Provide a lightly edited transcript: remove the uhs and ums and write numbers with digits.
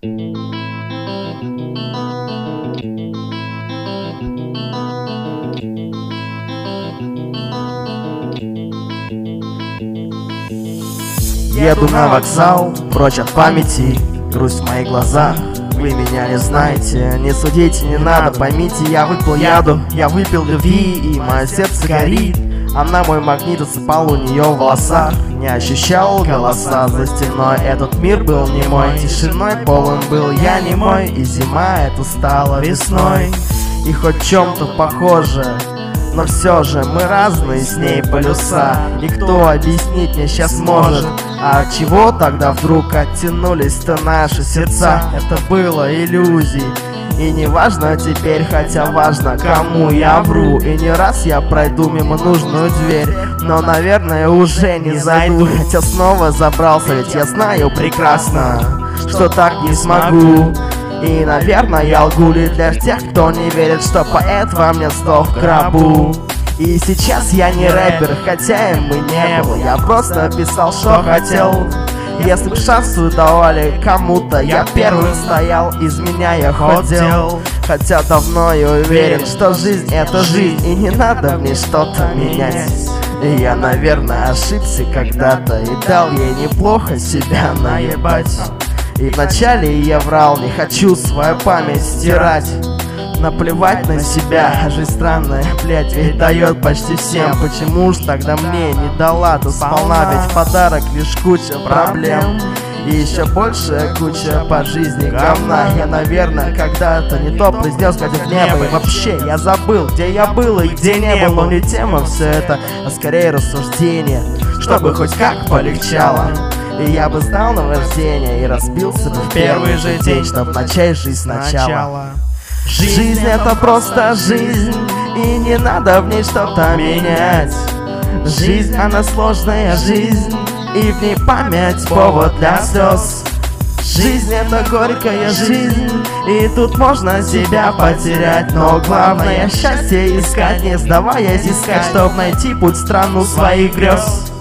Еду на вокзал, прочь от памяти, грусть в моих глазах. Вы меня не знаете, не судите, не надо, поймите, я выпил яду, я выпил любви, и мое сердце горит. Она мой магнит, засыпал у нее в волосах. Не ощущал голоса за стеной, этот мир был немой. Тишиной полон был я немой, и зима эта стала весной. И хоть в чем-то похоже, но все же мы разные с ней полюса. И кто объяснить мне сейчас может, а от чего тогда вдруг оттянулись-то наши сердца? Это было иллюзией, и не важно теперь, хотя важно, кому я вру. И не раз я пройду мимо нужную дверь, но, наверное, уже не зайду. Хотя снова забрался, ведь я знаю прекрасно, что так не смогу. И, наверное, я лгу лишь для тех, кто не верит, что поэт во мне сдох в гробу. И сейчас я не рэпер, хотя им и не был, я просто писал, что хотел. Если бы шансы давали кому-то, я первым стоял, из меня я хотел. Хотя давно я уверен, что жизнь это жизнь, и не надо мне что-то менять. И я, наверное, ошибся когда-то, и дал ей неплохо себя наебать. И вначале я врал, не хочу свою память стирать. Наплевать на себя, жизнь странная, блять, ведь дает почти всем. Почему ж тогда мне не дала-то сполна? Ведь подарок лишь куча проблем и еще большая куча по жизни говна. Я, наверное, когда-то не то произнес, глядя в небо. И вообще я забыл, где я был и где не был. Но не тема все это, а скорее рассуждение, чтобы хоть как полегчало. И я бы сдал на вождение и разбился бы в первый же день, чтоб начать жизнь сначала. Жизнь это просто жизнь, и не надо в ней что-то менять. Жизнь она сложная жизнь, и в ней память повод для слез. Жизнь это горькая жизнь, и тут можно себя потерять. Но главное счастье искать, не сдаваясь искать, чтоб найти путь в страну своих грез.